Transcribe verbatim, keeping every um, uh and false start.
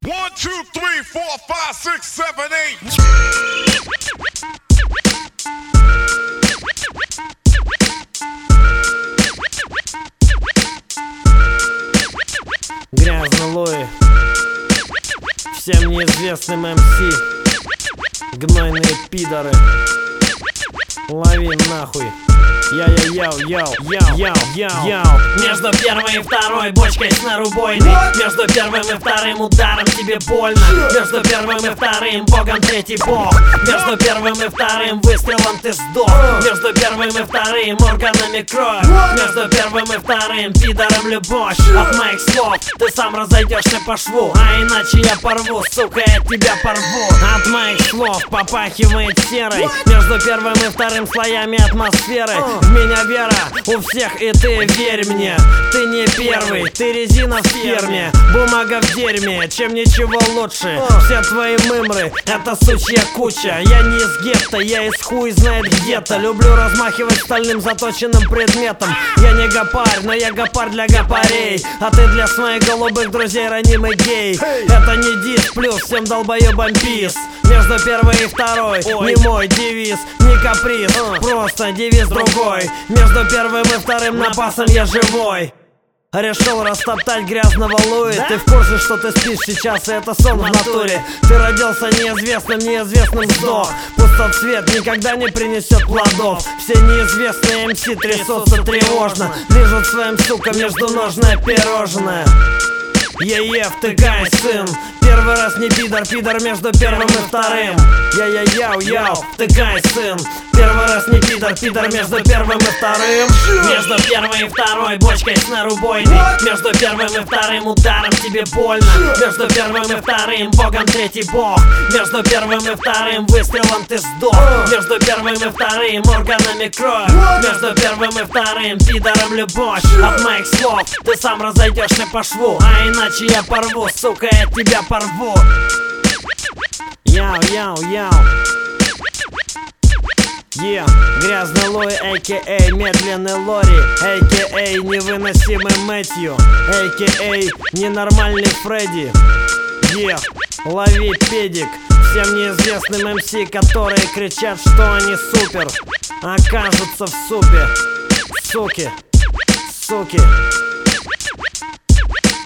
One, two, three, four, five, six, seven, eight. Грязный Луи, всем неизвестным эм си, гнойные пидоры, лови нахуй. Яу-яу-яу-яу-яу-яу. Между первой и второй бочкой с нарубойной. Между первым и вторым ударом тебе больно. Между первым и вторым богом третий бог. Между первым и вторым выстрелом ты сдох. Между первым и вторым органами кровь. Между первым и вторым пидором любовь. От моих слов ты сам разойдешься по шву, а иначе я порву, сука, я тебя порву. От моих слов попахивает серой. Между первым и вторым слоями атмосферы. В меня вера у всех, и ты верь мне. Ты не первый, ты резина в ферме. Бумага в дерьме, чем ничего лучше. Все твои мымры, это сучья куча. Я не из гетто, я из хуй знает где-то. Люблю размахивать стальным заточенным предметом. Я не гопарь, но я гопарь для гопарей. А ты для своих голубых друзей ранимый гей. Это не дис, плюс всем долбоебам пис. Между первой и второй не мой девиз, не каприз, просто девиз другой. Между первым и вторым напасом я живой. Решил растоптать грязного Луи. Ты в курсе, что ты спишь сейчас, и это сон в натуре. Ты родился неизвестным, неизвестным сдох. Пустоцвет никогда не принесет плодов. Все неизвестные эм си трясутся тревожно. Лижут своим, сука, междуножное пирожное. Е-е, втыкай, сын. Первый раз не пидор, пидор между первым и вторым. Я-я-яу-яу, втыкай, сын. Первый раз не пидор, пидор между первым и вторым. Между первой и второй бочкой с нарубойной. Между первым и вторым ударом тебе больно. Между первым и вторым богом третий бог. Между первым и вторым выстрелом ты сдох. Между первым и вторым органами кровь. Между первым и вторым пидором любовь. От моих слов ты сам разойдешься по шву, а иначе я порву, сука, я тебя порву. Яу-яу-яу. Yeah. Грязный Луи, а.к.а. медленный Лори, а.к.а. невыносимый Мэтью, а.к.а. ненормальный Фредди. Yeah. Лови педик всем неизвестным эм си, которые кричат, что они супер, окажутся в супе. Суки, суки.